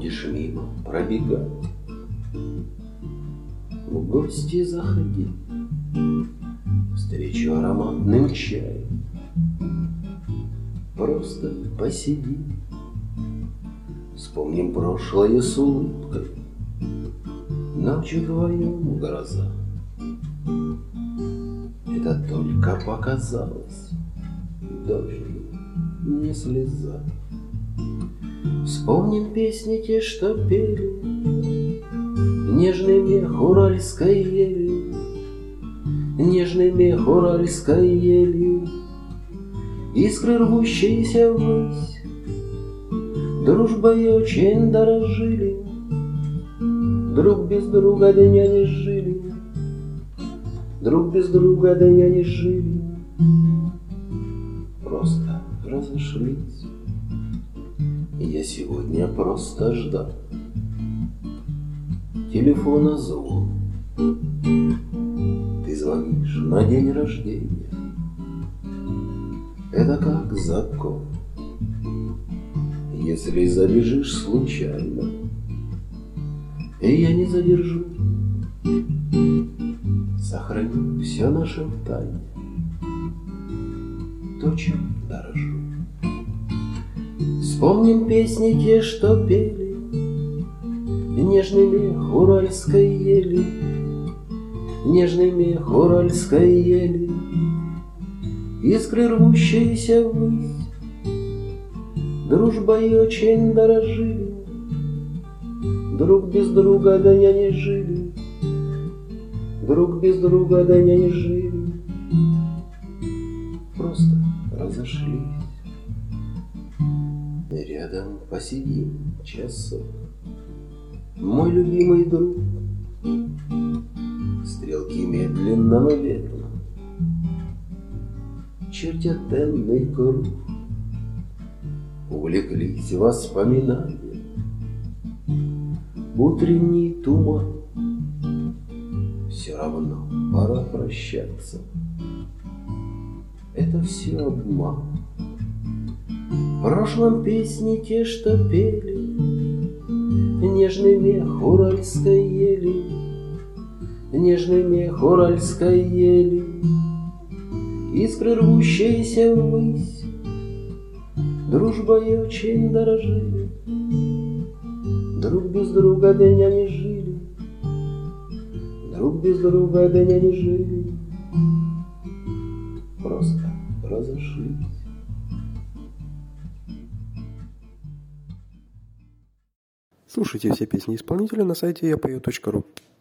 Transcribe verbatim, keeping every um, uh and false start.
будешь мимо пробегать, в гости заходи, встречу ароматным чаем. Просто посиди, вспомним прошлое с улыбкой. Ночью вдвоем гроза, это только показалось, дождь не слеза. Вспомним песни те, что пели, нежный мех уральской ели, нежный мех уральской ели, искры, рвущиеся ввысь, дружбой очень дорожили, друг без друга дня не жили, друг без друга дня не жили, просто разошлись. Я сегодня просто ждал телефона звон. Ты звонишь на день рождения, это как закон. Если забежишь случайно, и я не задержу, сохраню все наше в тайне, то, чем дорожу. Вспомним песни те, что пели, нежный мех уральской ели, нежный мех уральской ели, искры, рвущиеся ввысь, дружбой очень дорожили, друг без друга дня не жили, друг без друга дня не жили, просто разошлись. Рядом посидим часок, мой любимый друг. Стрелки медленно, но верно чертят тенный круг. Увлеклись воспоминания, утренний туман. Все равно пора прощаться, это все обман. В прошлом песни те, что пели, нежный мех уральской ели, нежный мех уральской ели, искры, рвущиеся ввысь, дружбой очень дорожили, друг без друга дня не жили, друг без друга дня не жили, просто разошлись. Слушайте все песни исполнителя на сайте я пою точка ру.